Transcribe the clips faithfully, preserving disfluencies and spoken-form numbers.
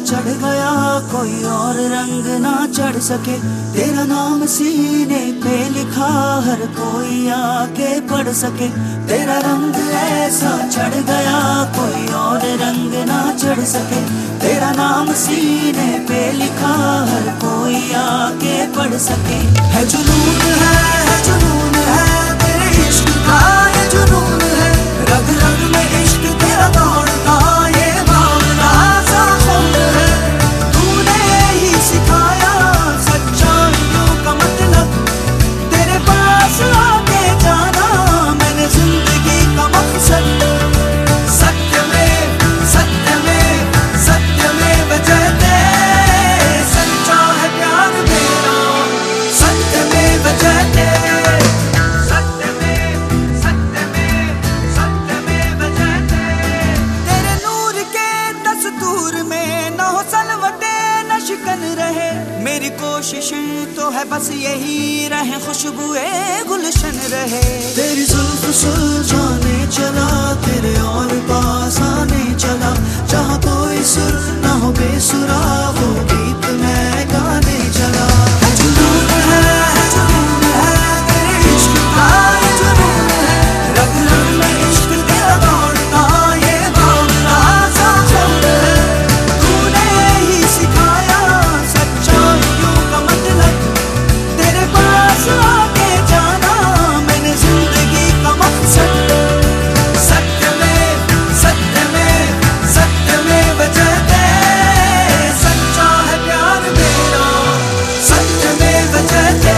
चढ़ गया, कोई और रंग ना चढ़ सके। तेरा नाम सीने पे लिखा, हर कोई आके पढ़ सके। तेरा रंग ऐसा चढ़ गया, कोई और रंग ना चढ़ सके। तेरा नाम सीने पे लिखा, हर कोई आके पढ़ सके। है जुनून है, है जुनून है, तेरे इश्क का ये जुनून है। रग रग में इश्क तेरा दौड़ता, ये मामला सा खून है। तूने ही सिखाया सच्चाइयों का मतलब, तेरे पास आके जाना मैंने जिंदगी का मकसद। सत्य में सत्य में सत्य में बजते, सच्चा है प्यार मेरा, सत्य में बजते। सत्य में सत्य में सत्य में बजते। तेरे नूर के दस्तूर में न हो सलवटे न शिकन रहे। मेरी कोशिशें तो है बस यही रहे, खुशबुए गुलशन रहे। तेरी जुल्फ सुलझाने चला, तेरे और पास आने चला। जहाँ कोई सुर ना हो बेसुरा, वो गीत मैं गाने चला। है जुनून है, है जुनून है, तेरे इश्क का ये जुनून है। रग रग में इश्क तेरा दौड़ता, ये मामला सा खून है। तूने ही सिखाया सच्चाइयों का मतलब, तेरे पास आके जाना मैंने जिंदगी का मकसद। सत्य में सत्य में सत्य में बजते, सच्चा है प्यार मेरा, सत्य में बजते।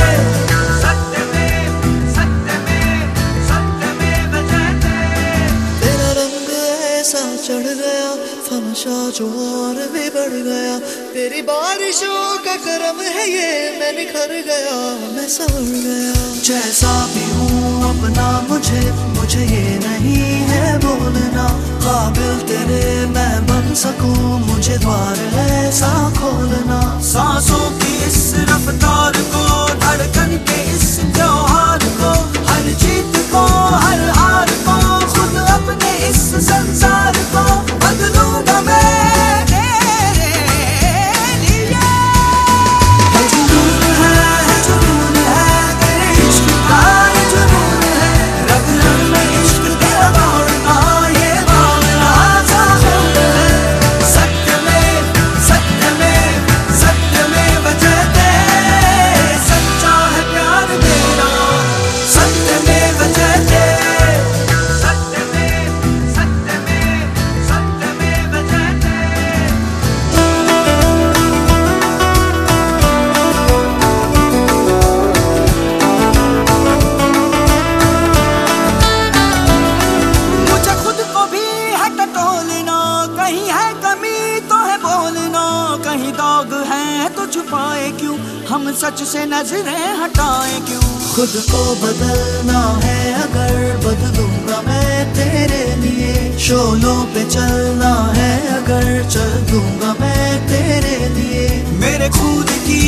सत्य में सत्य में सत्य में बजते। तेरा रंग ऐसा चढ़ गया, फमशा जो और भी बढ़ गया। तेरी बारिशों का करम है ये, मैं निखर गया, मैं संवर गया। जैसा भी हूँ अपना मुझे, मुझे ये नहीं है बोलना। काबिल तेरे मैं बन सकूं, मुझे द्वार ऐसा खोलना। सांसों की इस रफ्तार को, धड़कन के इस त्योहार को, हर जीत को हर हार को, खुद अपने इस संसार को बदलूंगा मैं तेरे लिए। है जुनून है, है जुनून है, तेरे इश्क का ये जुनून है। रग रग में इश्क तेरा दौड़ता, ये मामला सा खून है। सत्य में सत्य में सत्य में बजते, सच्चा है प्यार मेरा, सत्य में बजते। सत्य में सत्य में सत्य में बजते। मुझे खुद को भी है टटोलना, कहीं है कमी तो है बोलना। कहीं दाग है तो छुपाए क्यों, हम सच से नजरें हटाए क्यों। खुद को बदलना है अगर, बदलूंगा मैं तेरे लिए। शोलों पे चलना है अगर, चल दूंगा मैं तेरे लिए। मेरे खुद की